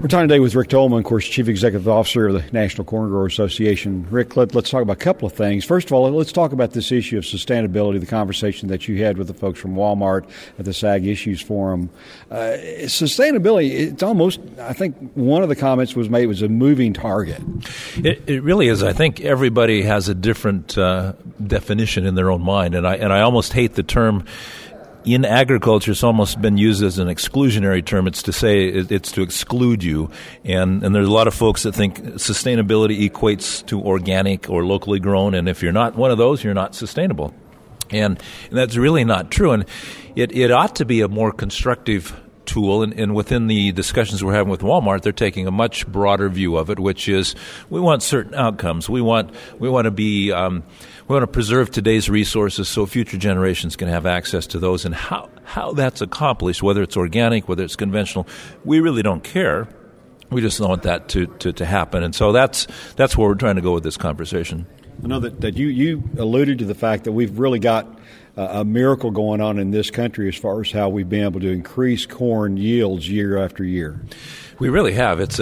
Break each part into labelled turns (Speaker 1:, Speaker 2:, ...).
Speaker 1: We're talking today with Rick Tolman, of course, Chief Executive Officer of the National Corn Growers Association. Rick, let's talk about a couple of things. First of all, let's talk about this issue of sustainability, the conversation that you had with the folks from Walmart at the SAG Issues Forum. Sustainability, it's almost, I think one of the comments was made was a moving target.
Speaker 2: It really is. I think everybody has a different definition in their own mind, and I almost hate the term. In agriculture, it's almost been used as an exclusionary term. It's to say it's to exclude you. And there's a lot of folks that think sustainability equates to organic or locally grown. And if you're not one of those, you're not sustainable. And that's really not true. And it ought to be a more constructive tool. And within the discussions we're having with Walmart, they're taking a much broader view of it, which is we want certain outcomes. We want to be we want to preserve today's resources so future generations can have access to those. And how that's accomplished, whether it's organic, whether it's conventional, we really don't care. We just want that to happen. And so that's where we're trying to go with this conversation.
Speaker 1: I know that you alluded to the fact that we've really got a miracle going on in this country as far as how we've been able to increase corn yields year after year.
Speaker 2: We really have. It's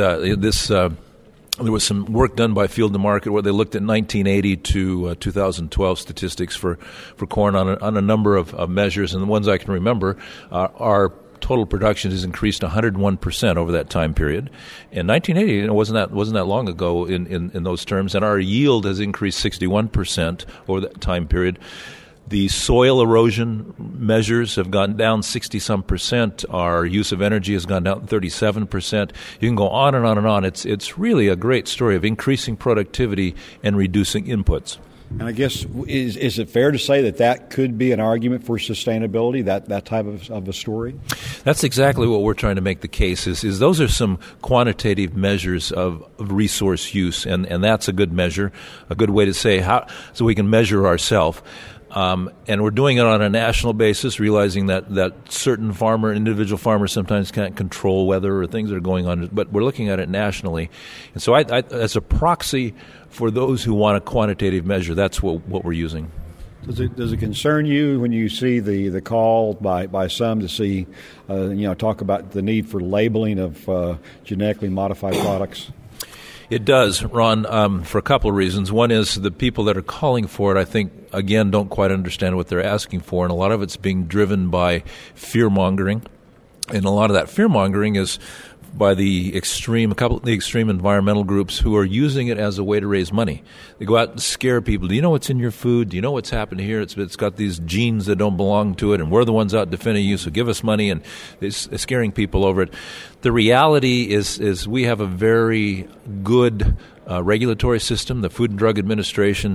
Speaker 2: there was some work done by Field to Market where they looked at 1980 to 2012 statistics for corn on a number of measures, and the ones I can remember are total production has increased 101% over that time period. In 1980, it wasn't that long ago in those terms, and our yield has increased 61% over that time period. The soil erosion measures have gone down 60-some%. Our use of energy has gone down 37%. You can go on and on and on. It's really a great story of increasing productivity and reducing inputs.
Speaker 1: And I guess, is it fair to say that could be an argument for sustainability, that type of a story?
Speaker 2: That's exactly what we're trying to make the case, is those are some quantitative measures of resource use, and that's a good measure, a good way to say how, so we can measure ourselves. And we're doing it on a national basis, realizing that certain individual farmers sometimes can't control weather or things that are going on, but we're looking at it nationally. And so as a proxy for those who want a quantitative measure, that's what we're using.
Speaker 1: Does it concern you when you see the call by some to see, talk about the need for labeling of genetically modified products?
Speaker 2: It does, Ron, for a couple of reasons. One is the people that are calling for it, I think, again, don't quite understand what they're asking for, and a lot of it's being driven by fear-mongering. And a lot of that fear-mongering is by a couple of the extreme environmental groups who are using it as a way to raise money. They go out and scare people. Do you know what's in your food? Do you know what's happened here? It's got these genes that don't belong to it, and we're the ones out defending you, so give us money, and it's scaring people over it. The reality is we have a very good regulatory system. The Food and Drug Administration,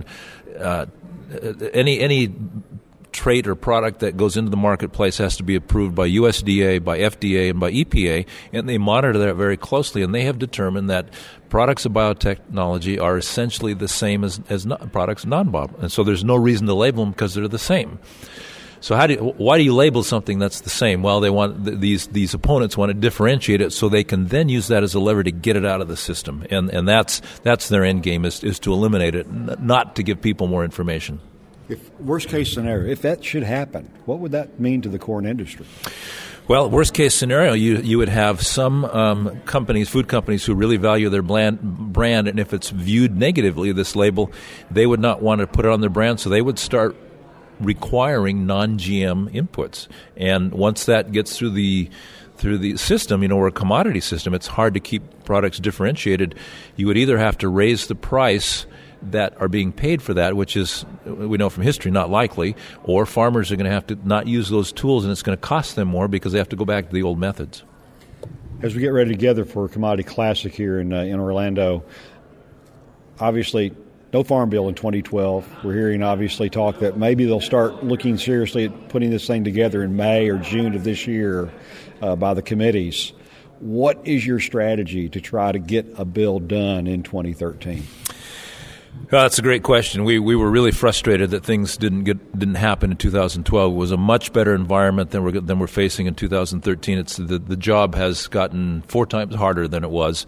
Speaker 2: any trait or product that goes into the marketplace has to be approved by USDA, by FDA, and by EPA, and they monitor that very closely, and they have determined that products of biotechnology are essentially the same as products non-bio, and so there's no reason to label them because they're the same. So why do you label something that's the same? Well, they want these opponents want to differentiate it so they can then use that as a lever to get it out of the system, and that's their end game is to eliminate it, not to give people more information.
Speaker 1: If worst case scenario, if that should happen, what would that mean to the corn industry?
Speaker 2: Well, worst case scenario, you would have some food companies who really value their brand, and if it's viewed negatively, this label, they would not want to put it on their brand, so they would start requiring non-GM inputs. And once that gets through the system, we're a commodity system, it's hard to keep products differentiated. You would either have to raise the price that are being paid for that, which is, we know from history, not likely, or farmers are going to have to not use those tools, and it's going to cost them more because they have to go back to the old methods.
Speaker 1: As we get ready together for Commodity Classic here in Orlando, obviously no Farm Bill in 2012. We're hearing obviously talk that maybe they'll start looking seriously at putting this thing together in May or June of this year by the committees. What is your strategy to try to get a bill done in 2013?
Speaker 2: That's a great question. We were really frustrated that things didn't happen in 2012. It was a much better environment than we're facing in 2013. The job has gotten 4 times harder than it was.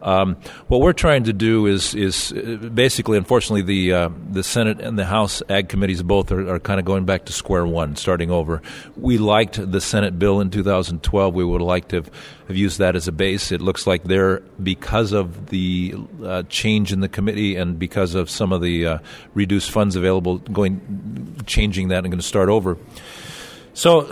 Speaker 2: What we're trying to do is basically, unfortunately, the Senate and the House Ag Committees both are kind of going back to square one, starting over. We liked the Senate bill in 2012. We would like to have used that as a base. It looks like because of the change in the committee and because of some of the reduced funds available, changing that and going to start over. So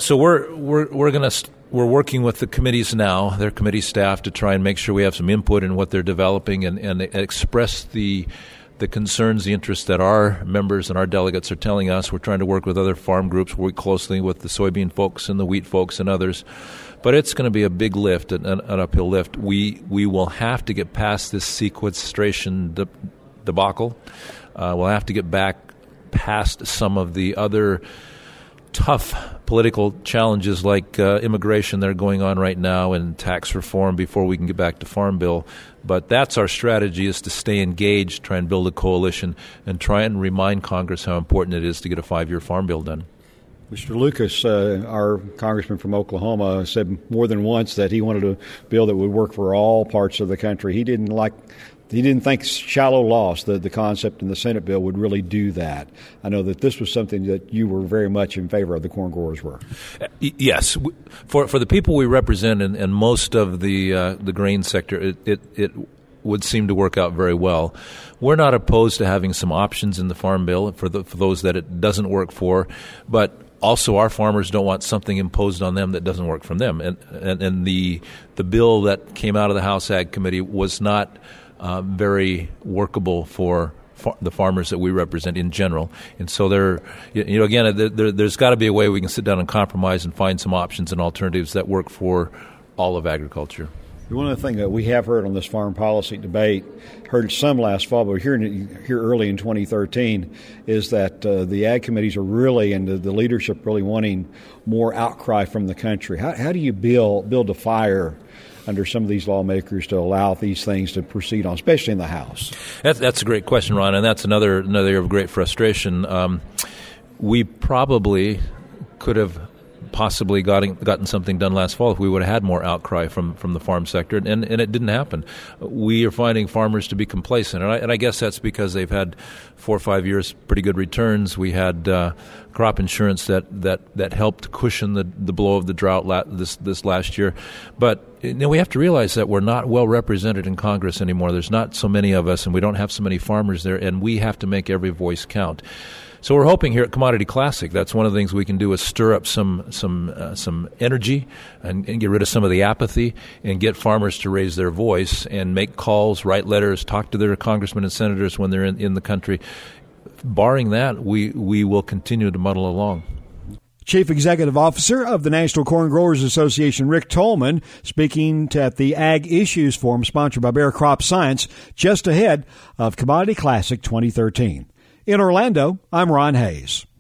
Speaker 2: we're working with the committees now, their committee staff, to try and make sure we have some input in what they're developing and express the concerns, the interests that our members and our delegates are telling us. We're trying to work with other farm groups, work closely with the soybean folks and the wheat folks and others. But it's going to be a big lift, an uphill lift. We will have to get past this sequestration debacle. We'll have to get back past some of the other tough political challenges like immigration that are going on right now and tax reform before we can get back to Farm Bill. But that's our strategy, is to stay engaged, try and build a coalition, and try and remind Congress how important it is to get a 5-year Farm Bill done.
Speaker 1: Mr. Lucas, our congressman from Oklahoma, said more than once that he wanted a bill that would work for all parts of the country. He didn't think shallow loss, the concept in the Senate bill, would really do that. I know that this was something that you were very much in favor of, the corn growers were.
Speaker 2: Yes. For the people we represent and most of the grain sector, it would seem to work out very well. We're not opposed to having some options in the Farm Bill for those that it doesn't work for, but also our farmers don't want something imposed on them that doesn't work for them. And the bill that came out of the House Ag Committee was not very workable for the farmers that we represent in general. And so there's got to be a way we can sit down and compromise and find some options and alternatives that work for all of agriculture.
Speaker 1: One of the things that we have heard on this farm policy debate, heard some last fall, but here early in 2013, is that the ag committees are really, and the leadership really, wanting more outcry from the country. How do you build a fire under some of these lawmakers to allow these things to proceed on, especially in the House?
Speaker 2: That's a great question, Ron, and that's another area of great frustration. We probably could have possibly gotten something done last fall if we would have had more outcry from the farm sector, and it didn't happen. We are finding farmers to be complacent, and I guess that's because they've had 4 or 5 years pretty good returns. We had crop insurance that helped cushion the blow of the drought this last year. But we have to realize that we're not well represented in Congress anymore. There's not so many of us, and we don't have so many farmers there, and we have to make every voice count. So we're hoping here at Commodity Classic, that's one of the things we can do, is stir up some energy and get rid of some of the apathy and get farmers to raise their voice and make calls, write letters, talk to their congressmen and senators when they're in the country. Barring that, we will continue to muddle along.
Speaker 1: Chief Executive Officer of the National Corn Growers Association, Rick Tolman, speaking at the Ag Issues Forum sponsored by Bayer Crop Science, just ahead of Commodity Classic 2013. In Orlando, I'm Ron Hayes.